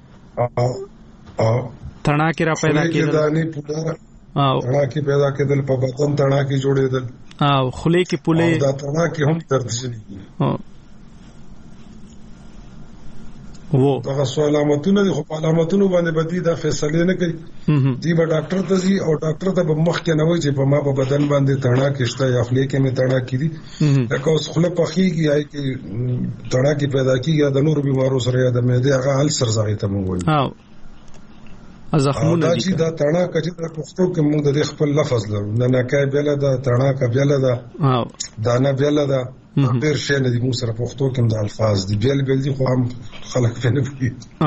B: تڼاکې را پیدا کېدل
E: او تڼاکې پیدا کېدل په بدن تڼاکې جوړېدل
B: او خولې کې پولې
E: دا تڼاکې هم درد شي وو دا علامتونه دي خو علامتونه باندې بدی دا فیصله نه کوي دی به ډاکټر ته ځي او ډاکټر ته به مخ کې نه وایي چې په ما په بدن باندې تڼاکې شته یا خولې کې مې تڼاکې دي لکه اوس خوله پخېږي یا کې تڼاکې پیدا کېږي د نورو بیمارو سره یا د معدې هغه السر زغې ته مونږ وایو
B: زخمونه
E: دي چې دا تڼاکه چې د پښتو کې موږ د خپل لفظ لرو نه نکای بیل ده تڼاکه بیل ده دانه بیل ده ډېر شي نه دي موږ سره پښتو کې د الفاظ دي بیل دي خو هم خلک نه پوهي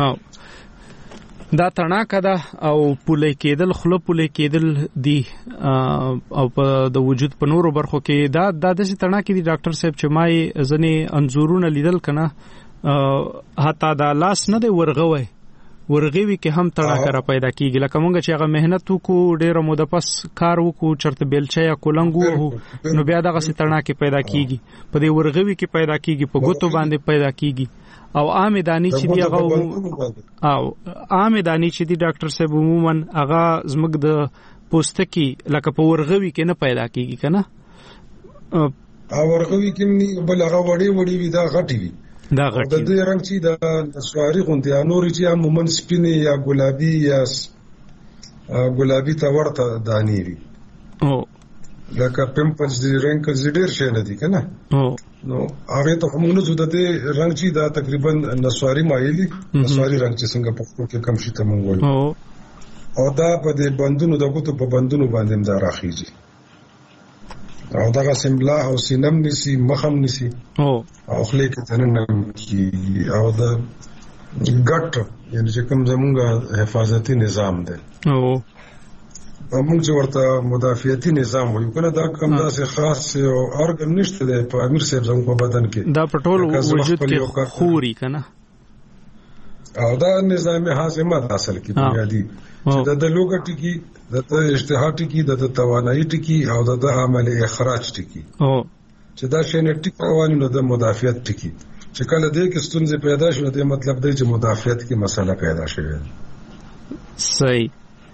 B: دا تڼاکه ده او پولې کېدل خله پولې کېدل دي او په د وجود په نورو برخو کې دا د تڼاکه دي ډاکټر صاحب چې مای ځنې انزورونه لیدل کنه حتی دا لاس نه دی ورغوي ورغوي کې هم تڼاکه را پیدا کیږي لکه مونږ چې هغه مهنت وکړو ډیره موده پس کار وکړو چرته بیلچه یا کولنګ وو نو بیا دغه تڼاکه پیدا کیږي په دې ورغوي کې پیدا کیږي په ګوتو باندې پیدا کیږي او عام دانی چې دی هغه او عام دانی چې دی ډاکټر صاحب عموما هغه زمګ د پوستکی لکه په ورغوي کې نه پیدا کیږي کنه
E: ورغوي کې بل هغه وړي وي دا غټي وي
B: دا غټي
E: د دې رنګ چې د سواری غوندي انوري چې عموما سپینې یا ګلابي یا ګلابي ته ورته دانی وي
B: او
E: لکه پمپلز دي رنګ زیډر شي نه دي کنه نو هغه ته موږ نه زده دي رنګ چې دا تقریبا نسواری مایلی نسواری رنګ چې څنګه په خپل کې کم شي ته موږ وایو او دا په دې بندونو د ګوتو په بندونو باندې دا راخیږي او دغه سمبلا او سینم نسی مخم نسی او خلې کې تنن کی او دا ګټ یعنی چې کوم زمونږ حفاظتي نظام دی او موږ چې ورته مدافعتي نظام وایو کنه دا کوم داسې خاص او ارګن نشته دی په امیر صاحب زموږ په بدن کې
B: دا پټول وجود کې خوري کنه
E: او دا نظام هاضمه اصل کې بنیادی چې د لوګه ټکی د اشتها ټکی د توانایي ټکی او د عمل اخراج ټکی
B: او
E: چې دا شینټیک رواني نو د مدافعت ټکی چې کله دې کې ستونزې پیدا شي نو مطلب دی چې مدافعت کې مسله پیدا شوه.
B: صحیح.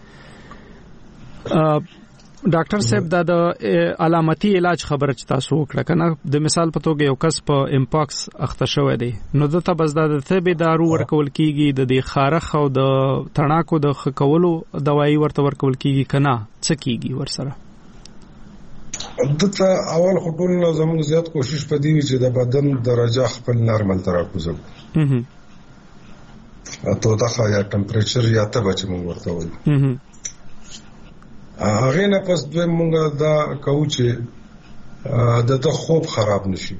B: ډاکټر صاحب دا د علامتي علاج خبره چې تاسو وکړه کنه د مثال په توګه یو کس په امپاکس اخته شوی دی نو دته بس د طبي دارو ورکول کیږي د دې خارخ او د تڼاکو د خکولو دوايي ورته ورکول کیږي کنه څه کیږي ورسره
E: دته اول خطول زموږ زیات کوشش پدې وی چې د بدن درجه خپل نارمل تراکوزو اته دا خیا ټمپریچر یا ته بچ مونږ ورته وایو هغه نه پس دوی مونږ دا کوو چې د خوب خراب نشي.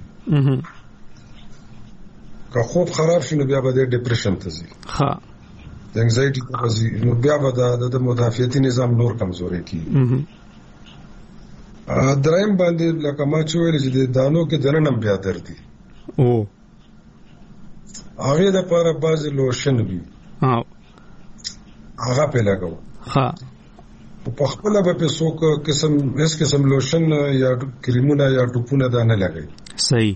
E: که خوب خراب شي نو بیا به د ډیپریشن ته ځي،
B: ها
E: د انزایټي ته ځي، نو بیا به د مدافعتي نظام نور کمزوري کیږي. دریم باندې لکه ما چې ویل چې د دانو کې دننه بیا درد دي
B: او
E: هغه د لپاره بعض لوشن وي هغه په لګاو.
B: ها
E: په خپل به په څوک قسم لوشن یا کریمونه یا ټوپونه دا نه لګي.
B: صحیح.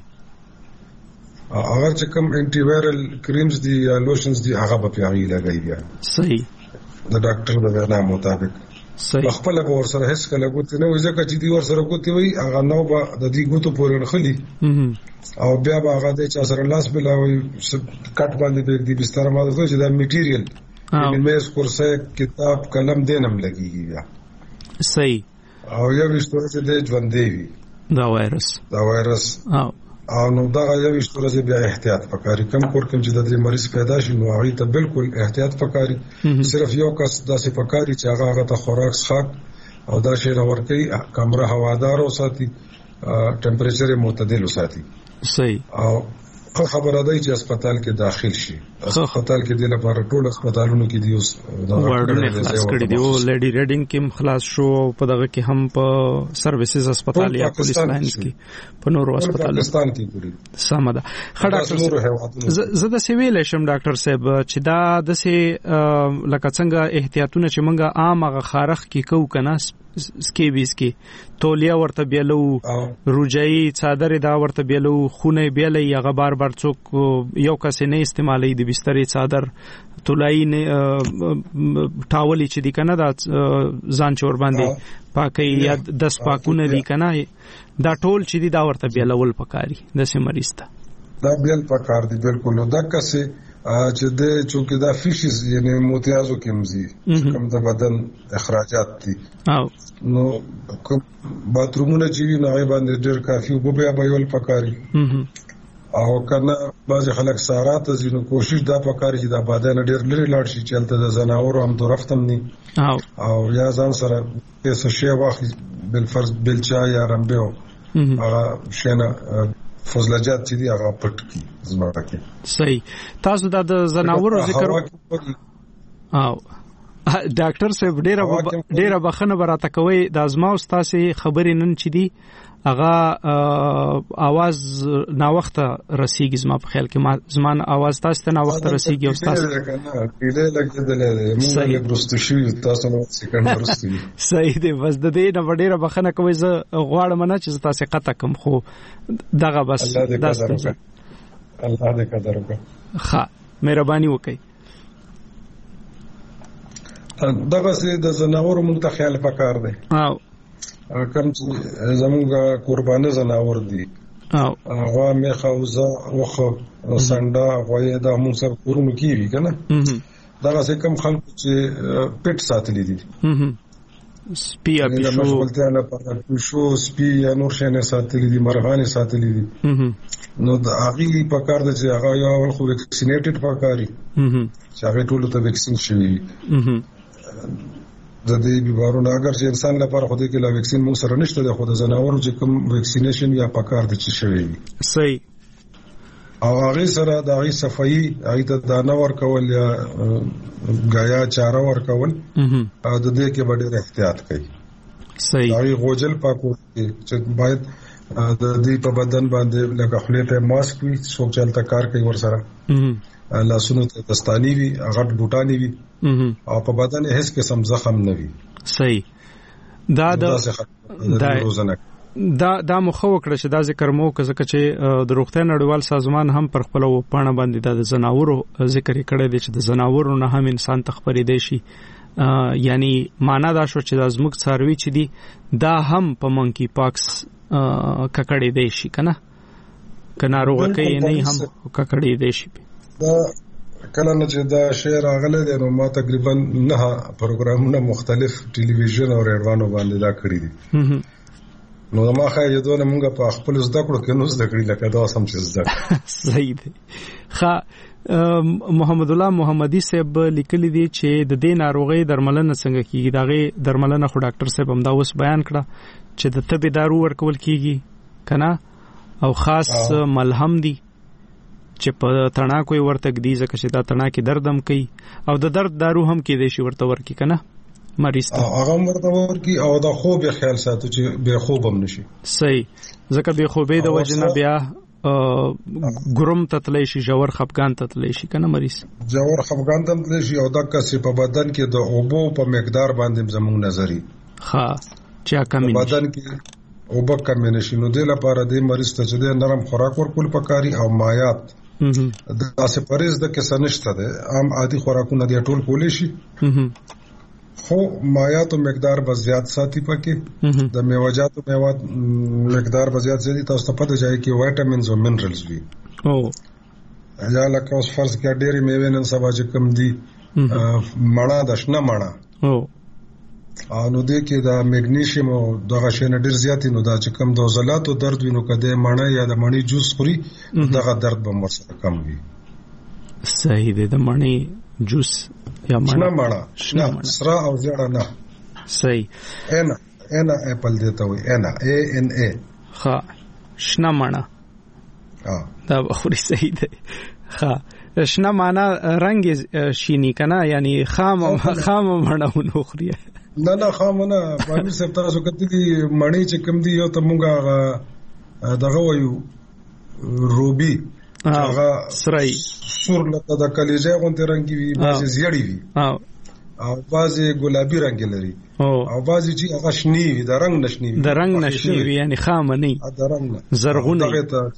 E: اگر چې کوم انټي وایرل کریمز دي یا لوشنز دي هغه به پیاغي لګي بیا.
B: صحیح.
E: د ډاکټر د وینا مطابق.
B: صحیح.
E: خپل به ور سره هیڅ کله ګوت نه وي ځکه چې دی ور سره ګوت وي هغه نو به د دې ګوتو پورې نخلي او بیا به هغه د چا سره لاس بلاوي کټ باندې د بستر ماده چې دا میټیریل میز کورسه کتاب قلم دینم لګيږي بیا.
B: صحیح.
E: او یو وشتره چې د ژوندې وي
B: دا وایرس
E: او نو دا یو وشتره چې بیا احتیاط پکاري. کم کور کوم چې د دې مریض پیدا شي نو هغه ته بالکل احتیاط پکاري. صرف یو کس داسې پکاري چې هغه ته خوراک څښاک او دا شی راور کوي، کمره هوادار وساتي، ټمپریچر معتدل وساتي.
B: صحیح.
E: او خبره ده چې هسپتال کې داخل شي. هسپتال کې د لپاره ټول هسپتالونو کې دی اوس
B: دا خلاص کړی دی. او لیډي ریډینګ کې خلاص شو، په دغه کې هم په سرویسز هسپتال یا پولیس لاینز کې په نورو هسپتالستان کې ګوري. سم ده. خډاکټر زه د سیویل شم ډاکټر صاحب چې دا د سه لکه څنګه احتیاطونه چې مونږه عام غ خارخ کې کو کنه سکیبیز کې تولیه ورته بیلو، روجای څادر دا ورته بیلو، خونه بیلې هغه بار څوک یو کس نه استعمالي د بسترې څادر تولای نه ټاولې چې دی کنه دا ځان چور باندې پاکي یا 10 پاکونه دی کنه دا ټول چې دی دا ورته بیلول پکاري د سیمریز ته
E: دا بیل پکار دی. بالکل دا کسه چې د چونکه دا فیشز یعنی موتیازو کې مزي کوم د بدن اخراجات دي نو باترومونه چې نه باندې ډېر کافي وبیا به یول پکاري. او کنه بعض خلک سارات زینو کوشش دا پکاري چې دا بدن ډېر لري لاړ شي چلته د زناور هم درفتم ني او یا ځان سره څه شی واخلي بل فرض بل چا یا رمبو هغه شنه فضلجات چې دی هغه پټ کی زموږه کې.
B: صحیح. تاسو دا د زناورو ذکر او ډاکټر صاحب ډیره بخنه براته کوي د ازما استاد خبرې نن چې دی هغه आवाज نا وخت رسیږي زما په خیال کې ما زمان आवाज تاسو ته نا وخت رسیږي استاد
E: پیله لګیدلې موږ له برستو شو تاسو نو سکند برستو.
B: صحیح دی. بس د دې نه ډیره بخنه کوي زه غواړم نه چې تاسو قطع کوم خو دغه بس
E: الله دې قدر وکړه.
B: ها مهرباني وکړئ.
E: دغه سي د زناور مونږ ته خیال پکار دی. کوم چې زموږ قرباني زناور دي هغه میخه وزه وخه سنډا غوي دا مونږ سره کورونو کیږي کنه دغه څه کم خلک چې پټ ساتلي دي
B: سپیا
E: پښو سپی یا نور شنه ساتلي دي مرغان ساتلي دي نو د هغه پکار دي چې هغه یو خو ویکسینیټډ پکاري چې هغه ټول ته ویکسین شي د دې بیمارونو اگر چې انسان لپاره خو دې کې لا ویکسین مو سره نشته د خود زناورو چې کوم ویکسینیشن یا پکار دي چې شوی
B: صحیح
E: او هغه سره د هغه صفائی هغه د دانه ور کول یا غایا چاره ور کول او د دې کې ډېر احتیاط کوي.
B: صحیح.
E: هغه غوجل پاکو چې باید د دې په بدن باندې لکه خپل ته ماسک وي څوک چلته کار کوي ور سره لاسونو ته دستانی وي غټ بوټانی وي او په بدن هیڅ قسم زخم نه وي.
B: صحیح. دا مخه وکړه چې دا ذکر مو کزه چې د روغتیا نړیوال سازمان هم پر خپل وپاڼه باندې د زناورو ذکر کړی دی چې د زناورو نه هم انسان تخبرې دی شي یعنی معنا دا شو چې د ازمک څاروي چې دی دا هم په مونکی پاکس ککړې دی شي کنه کنا روغه کې نه هم ککړې دی شي.
E: دا کله نه چې دا شعر راغله دی نو ما تقریبا 9 پروګرامونه مختلف ټلویزیون او ریډیو باندې دا کړی دي نو ما خایې دوه موږ په خپل زده کړو کې نو زده کړی لکه دا سم چې زده.
B: صحیح دی. ښه محمد الله محمدي صاحب لیکلي دي چې د دې ناروغي درملنه څنګه کیږي. داغه درملنه خو ډاکټر صاحب هم دا اوس بیان کړه چې د طبي دارو ورکول کیږي کنه او خاص ملهم دي چې په تڼاکو ورته کدي ځکه چې دا تڼاکي دردم کوي او د درد دارو هم کې دي شي ورته ورکی کنه مریض ته
E: هغه ورته ورکی او د خوب خیال ساتو چې به خوب هم نشي
B: صحیح ځکه به خوبې د وجنه بیا ګروم تتلی شي جوور خفقان تتلی شي کنه مریض
E: جوور خفقان تتلی شي او د کسې په بدن کې د اوبو په مقدار باندې زموږ نظری
B: چا کمی
E: بدن کې اوبه کمی نشي نو د لپاره د مریض ته چې نرم خوراک ورکول پکاري او مایات د اسه پرېز د کې سنشته ده عام عادي خوراکونه دی ټول کولی شي خو مایاتو مقدار به زیات ساتي پکې د میوه‌جاتو میوات مقدار به زیات ساتي تاسو ته پته ځای کې وایټامینز او منرالز وي یا لکه اوس فرض کې ډېری میوې نن سبا چې کم دي مڼه د شنه مڼه نو دې کې د میګنیشیم او دغه شی نه ډېر زیات نو دا چې کم د عضلاتو درد وینو کده مڼه یا د مڼې جوس خوري دغه درد به مرسته کم وي
B: صحیح دی د مڼې جوس یا
E: مڼه شنه سره او زیړه نه
B: صحیح
E: انا اپل دیتا وي انا اے ان اے
B: شنه مڼه دا خوري صحیح دی شنه مڼه رنگ شینی کنه یعنی خام مڼه نو خوري
E: نه خام نه باندې سب تاسو کته دي مڼې چې کم دي یو ته مونږه دغه وایو روبي هغه
B: سرای
E: سور لته د کلیجه غونته رنگي وي بازي زیړی وي او بازي ګلابي رنگ لري او بازي چې هغه شنی وي د رنگ نشنی وي
B: د رنگ نشنی وي یعنی خام نه
E: د رنگ
B: زرغونی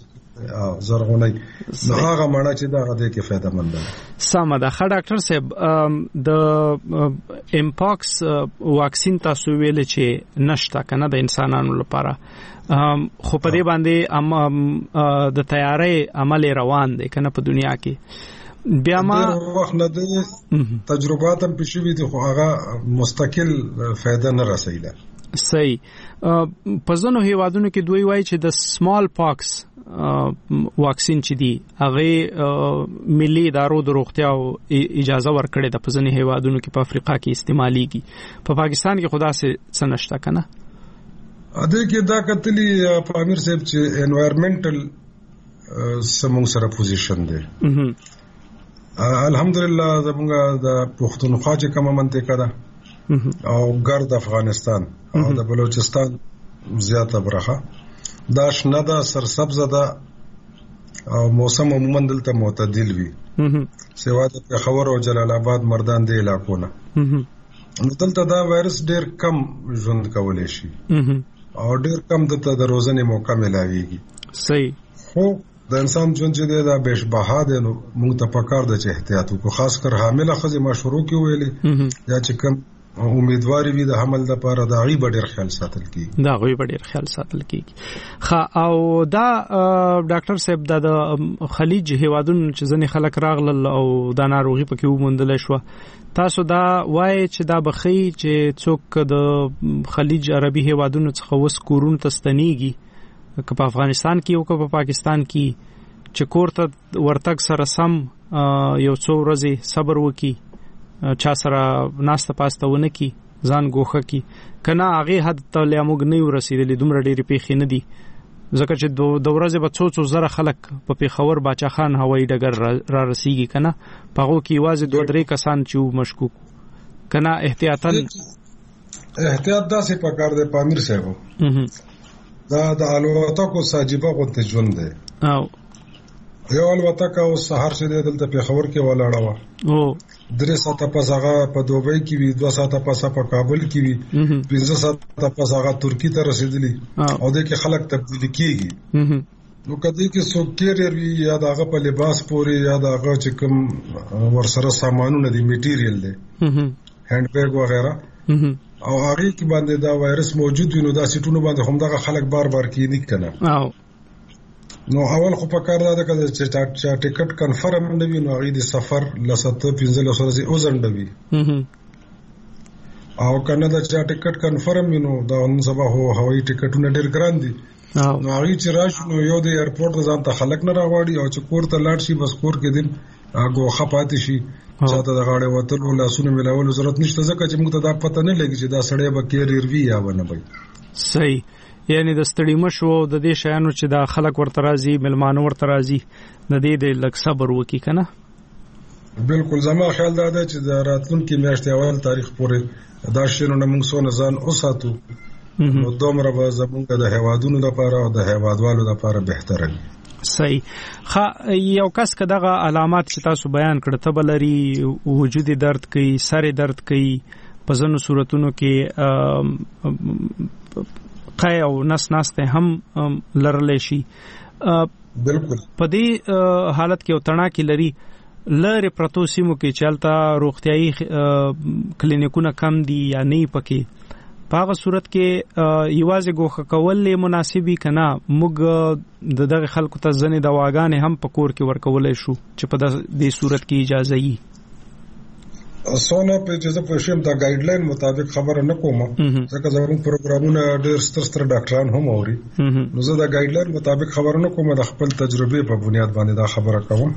E: زرغونی هغه مڼه چې دا غده کې فائدہ مند ده
B: سم ده ښه ډاکټر صاحب د امپاکس واکسین تاسو ویل چې نشته کنه د انسانانو لپاره خو په دې باندې د تیاری عمل روان دی کنه په دنیا کې بیا ما
E: وخت نه دي تجربات هم پېښوي دي خو هغه مستقل فائدہ نه رسیدا
B: صحیح په ځینو هیوادونو کې دوی وایي چې د سمال پاکس واکسین چې دی هغه ملي ادارو د روغتیا اجازه ورکړې ده په ځینو هیوادونو کې په افریقا کې استعماليږي په پاکستان کې خدا څه نشته کنه
E: اده کې دا کتلی په امیر صاحب چې انوایرنمنټل سمون سره پوزیشن دی الحمدلله زموږ د پښتونخوا چې کومه منطقه ده او ګرد افغانستان او د بلوچستان زیاته برخه دا شنه ده سرسبزه ده او موسم عموما دلته معتدل وي سوا د پېښور او جلال آباد مردان دی علاقونه دلته دا وایرس ډېر کم ژوند کولای شي او ډېر کم د روزنې موقع ملاويږي
B: صحیح
E: خو د انسان ژوند چې دی دا بهبها دی نو موږ ته پکار ده چې احتیاط وکړو خاص کر حامله ښځې ما شروع کې ویلې یا چې کم امیدواري وي د حمل لپاره دا غي ډېر خیال ساتل کیږي او دا ډاکټر صاحب د خلیج هیوادونو چې ځنې خلک راغلل او دا ناروغي پکې ومندل شو تاسو دا وایي چې دا بخي چې څوک د خلیج عربي هیوادونو څخه وس کورون تستنیږي که په افغانستان کې او که په پاکستان کې چې کورته ورتګ سره سم یو څو ورځې صبر وکي چا سره ناسته پاسته ونه کی ځان ګوخه کی کنه هغه حد ته لاموګ نه ورسېدلې دومره ډېری پیښې نه دي ځکه چې د ورځې په څو زره خلک په پیښور باچا خان هوایي ډګر را رسیږي کنه پغو کې واځي 2-3 کسان چې مشکوک کنه احتیاط داسې پکار دی پامیر صاحب دا د الوتکو ساجيبه غونته ژوند دی
B: او
E: یو الوتکه او سحر چې دلته پیښور کې ولاړه و 3 ساعته پس هغه په دوبۍ کې وی 2 ساعته پس په کابل کې وی 15 ساعته پس هغه ترکی ته رسیدلی او د کې خلک تبدیل کیږي نو کدی کې سو کیریر وی یا دغه په لباس پورې یا دغه چې کوم ورسره سامانونه دي میټیریل دي هاند بیگ وغیرہ او هغه کې باندې دا وایرس موجود وي نو دا سیټونو باندې هم دغه خلک بار کې نه کنه نو اول خو په کار دا چې ټیکټ کنفرم نه وي نو غي د سفر لسته 15 ورځې اوزندوي او کنه دا چې ټیکټ کنفرم وي نو دا نن سبا هوایي ټیکټونه ډېر ګران دي نو هغه چې راشي نو یو د ایرپورټ ځان ته خلک نه راوړي او چې کور ته لاړ شي بس کور کې دین هغه خپاتې شي چاته د غاړې وتلو لاسونه ملاول ضرورت نشته ځکه چې موږ ته دا پته نه لګي چې دا سړی به کیریر وی یا ونه وي
B: صحیح یعنی د ستړي مشو د دې شیانو چې د خلک ورته راځي ملمانو ورته راځي د دې د لږ صبر وکي کنه.
E: بالکل زما خیال دا دی چې د راتلونکي میاشتې اول تاریخ پورې دا شیرونه موږ سونه ځان اوساتو نو دومره به زمونږ د هیوادونو لپاره او د هیوادوالو لپاره بهتره وي.
B: صحیح. یو کس که دغه علامات چې تاسو بیان کړ ته بلري وجود درد کوي سر درد کوي په ځینو صورتونو کې قای او نس ته هم لرلی شي
E: بالکل په
B: دې حالت کې وتړه کې لري لری پرتو سیمو کې چلتا روغتيایي کلینیکونه کم دي یا نه پکې په هغه صورت کې یوازې ګوخه کول مناسبي کنه موږ دغه خلکو ته ځنې دواګانې هم په کور کې ورکولای شو چې په دې صورت کې اجازه یي
E: سونه په اجازه په شیم دا ګایډلاین مطابق خبره نه کوم ځکه زموږ پروګرامونه ډېر ستر ډاکټران هم اوري نو زه دا ګایډلاین مطابق خبره نه کوم د خپل تجربه په بنیاد باندې دا خبره کوم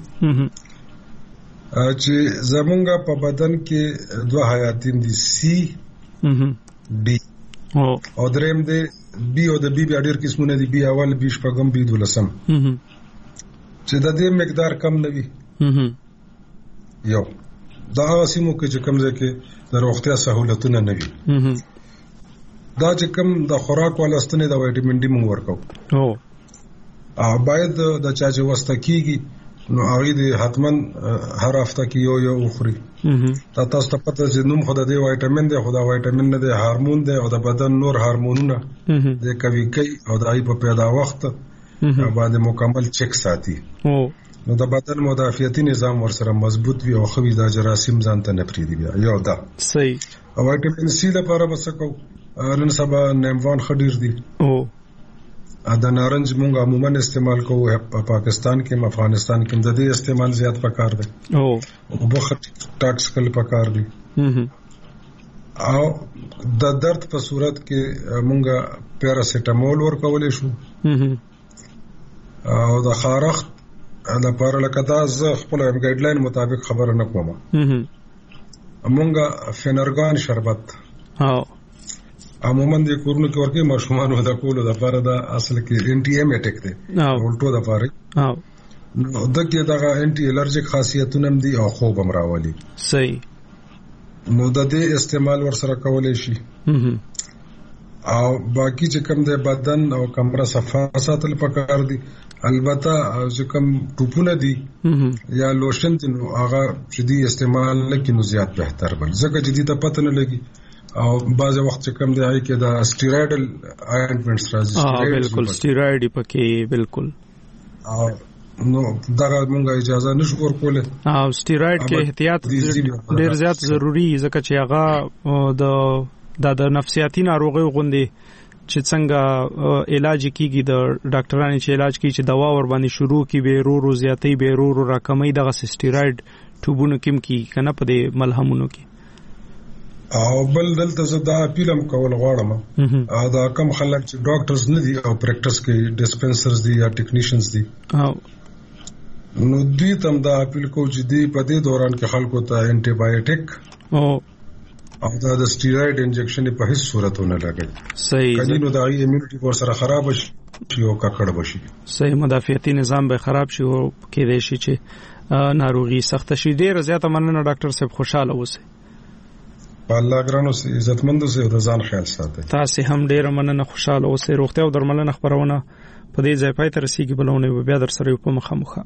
E: چې زمونږ په بدن کې دوه حیاتین دي سی بی او دریم دی بی او د بی بیا ډېر قسمونه دي بی اول بی شپږم بی دولسم چې د دې مقدار کم نه وي یو دا سیمو کې چې کوم ځکه د روغتیا سہولتونه نه وي دا چې کوم د خوراک ولستنه د وټامین ډي مونږ ورکو او باید د چا چې وستکیږي نو هغه دې حتمن هر هفته کې یو خوري دا تاسو ته پته چې نوم خدای دې وټامین دی خدای وټامین نه دی هورمون دی او د بدن نور هورمونونه د کوي کوي او د ای په پیدا وخت باندې مکمل چک ساتي نو د بدن مدافعتي نظام ورسره مضبوط وي او خوي د جراثیم ځان ته نه پریدي بیا یو دا
B: صحیح
E: او وټامین سی لپاره وسکو نن سبا نیموان خډیر دي
B: او
E: د نارنج مونږ عموما استعمال کوو په پاکستان کې افغانستان کې د دې استعمال زیات پکار دی او بخت ټاکس کل پکار دی او د درد په صورت کې مونږ پیراسیټامول ورکولې شو او د خارخ دا پر لکه دا زه خپل ګایډلاین مطابق خبره نه کوم مونږه فنرګان شربت عموما د کورونو کې ورکه ماشومان د کولو د لپاره دا اصل کې انټي ایمیټیک دی ولټو د لپاره نو دغه دغه انټي الرجیک خاصیتونه هم دي او خوب هم راولي
B: صحیح
E: نو د دې استعمال ورسره کولای شي او باقی چې کوم د بدن او کمره صفا ساتل پکار دي البته چې کوم ټوپونه دي یا لوشن دي نو هغه چې دي استعمال لکه نو زیات بهتر بل ځکه چې دي ته پته نه لګي او بعض وخت چې کوم دی هغه کې دا سټیرايډل آینټمنټس راځي
B: بالکل سټیرايډ پکې بالکل
E: نو دا موږ اجازه نشو ورکوله
B: او سټیرايډ کې احتیاط ډیر زیات ضروری ځکه چې هغه د نفسیاتي ناروغیو غوندي چې څنګه علاج کیږي د ډاکټرانو چې علاج کوي چې دوا ور باندې شروع کی به رو زیاتې به رو راکمې دغه سټیرايډ ټوبونو کې کی کنه په دې ملهمونو کې
E: او بل دلته زدا اپیلم کول غواړم دا کم خلک چې ډاکټرز نه دي او پریکټس کې ډیسپنسرز دي یا ټیکنیشنز دي نو دوی تم دا اپیل کو چې دی په دې دوران کې خلکو ته انټي بایوټیک او دا د سټیرايډ انجکشن په هیڅ صورت نه لګي
B: صحیح
E: کله نو دا ایمیونټي ور سره خراب شي او ککړ بشي
B: صحیح مدافعتي نظام به خراب شي او کې دي شي چې ناروغي سخت شي. ډیر زیاته مننه ډاکټر صاحب خوشاله اوسئ
E: الله ګرانو سي عزتمند سي د ځان خیال ساتي
B: تاسو هم ډیر مننه خوشاله اوسئ. روغتیا او درملنه خبرونه په دې ځای پای ته رسیدي بلونه بیا در سره په مخه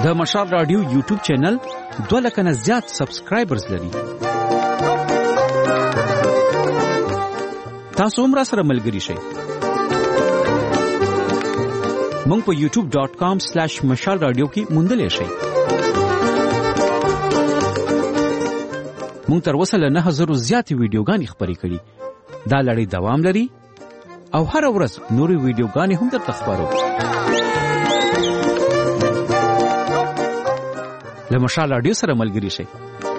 G: د مشال رادیو یوټیوب چینل 2 لک نه زیات سبسکرایبرز لري. تاسو هم را سره ملګري شئ. مونږ په youtube.com/مشال رادیو کې موندلې شئ. مونږ تر اوسه له 9000 زیاتې ویډیوګانې خپرې کړي. دا لړۍ دوام لري او هر ورځ نورې ویډیوګانې هم درته خپرو. له مشال رادیو سره ملګري شئ.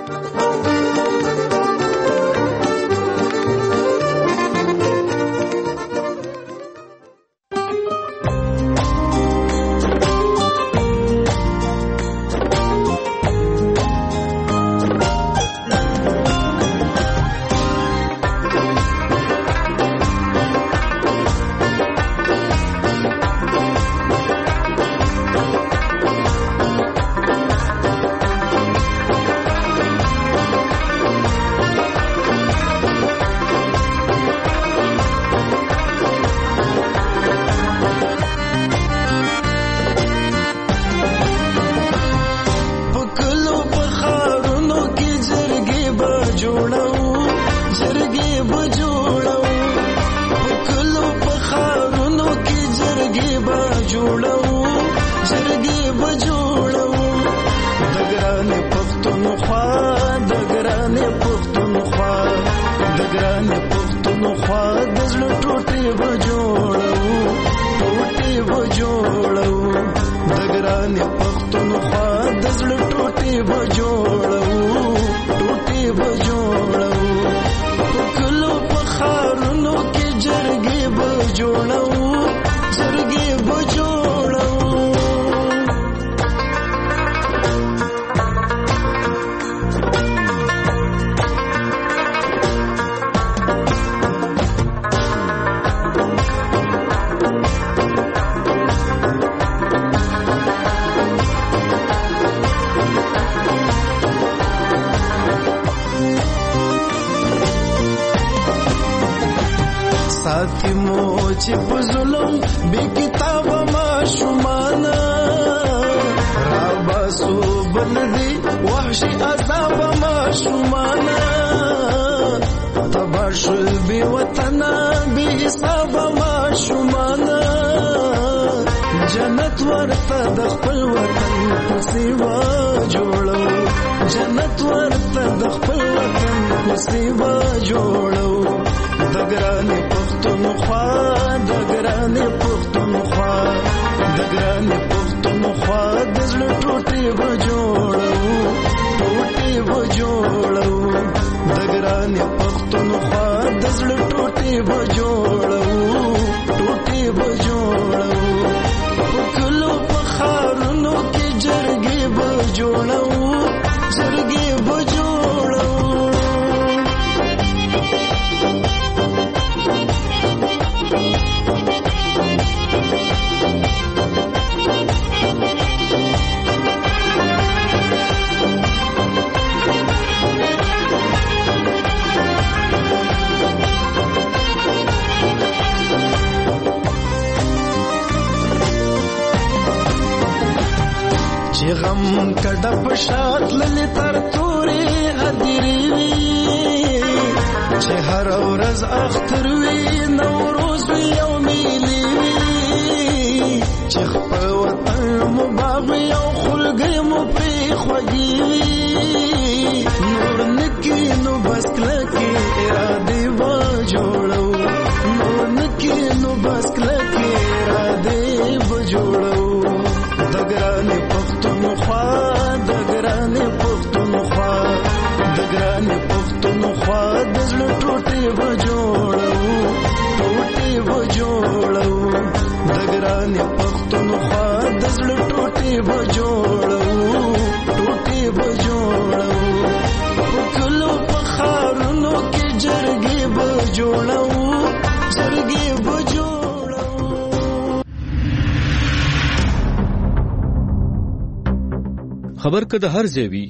H: خبر که د هر ځای وي،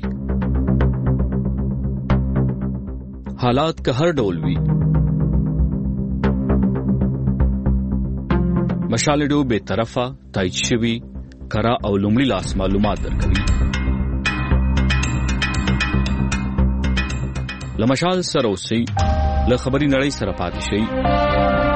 H: حالات که هر ډول وي، مشال رادیو به طرفه تایید شوی کره او لومړي لاس معلومات درکوي. لمشال سره اوسئ، له خبري نړۍ سره پاتې شئ.